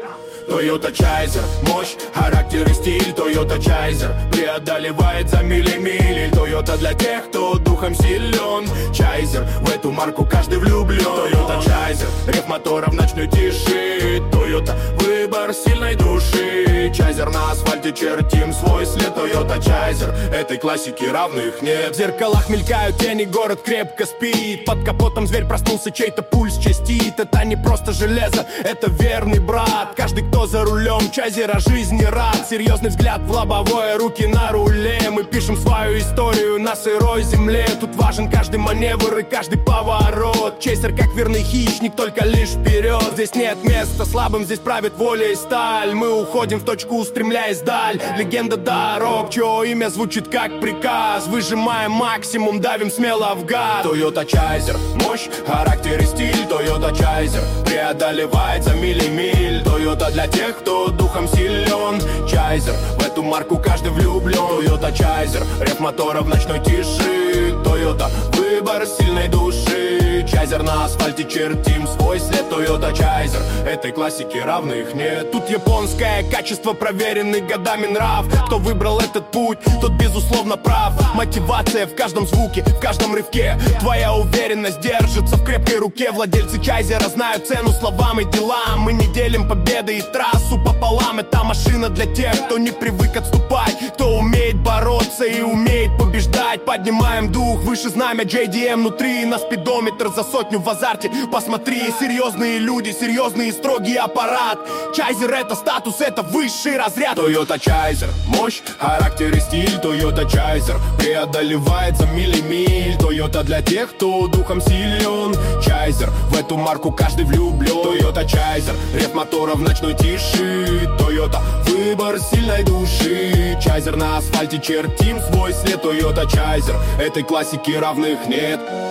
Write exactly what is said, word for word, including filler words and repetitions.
Toyota Chaser, мощь, характер и стиль. Toyota Chaser преодолевает за мили мили. Toyota для тех, кто духом силен. Chaser, в эту марку каждый влюблен. Toyota Chaser, рев мотора в ночной тиши. Toyota, выбор сильной души. Chaser, на асфальте чертим свой след. Toyota Chaser, этой классики равных нет. В зеркалах мелькают тени, город крепко спит. Под капотом зверь проснулся, чей-то пульс частит. Это не просто железо, это верный брат. Каждый, кто за рулем Чайзера, жизни рад. Серьезный взгляд в лобовое, руки на руле. Мы пишем свою историю на сырой земле. Тут важен каждый маневр и каждый поворот. Чейзер как верный хищник, только лишь вперед. Здесь нет места слабым, здесь правит воля и сталь. Мы уходим в точку, устремляясь вдаль. Легенда дорог, чье имя звучит как приказ. Выжимаем максимум, давим смело в газ. Toyota Chaser, мощь, характер и стиль. Toyota Chaser преодолевает за мили миль. Toyota для тех, кто духом силен. Chaser, в эту марку каждый влюблен. Toyota Chaser, рев мотора в ночной тиши. Toyota, выбор сильной души. Chaser, на асфальте чертим свой след. Toyota Chaser, этой классики равных нет. Тут японское качество, проверенный годами нрав. Кто выбрал этот путь, тот безусловно прав. Мотивация в каждом звуке, в каждом рывке. Твоя уверенность держится в крепкой руке. Владельцы Chaser'а знают цену словам и делам. Мы не делим победы и трассу пополам. Это машина для тех, кто не привык отступать, кто умеет бороться и умеет побеждать. Поднимаем дух, выше знамя джей ди эм внутри. На спидометр за сотню в азарте. Посмотри, серьезные люди, серьезный и строгий аппарат. Chaser — это статус, это высший разряд. Toyota Chaser, мощь, характер и стиль. Toyota Chaser преодолевает за мили миль. Toyota для тех, кто духом силен. Chaser, в эту марку каждый влюблен. Toyota Chaser, рев мотора в ночной тиши. Toyota, выбор сильной души. Chaser, на асфальте чертим свой след. Toyota Chaser, этой классики равных нет.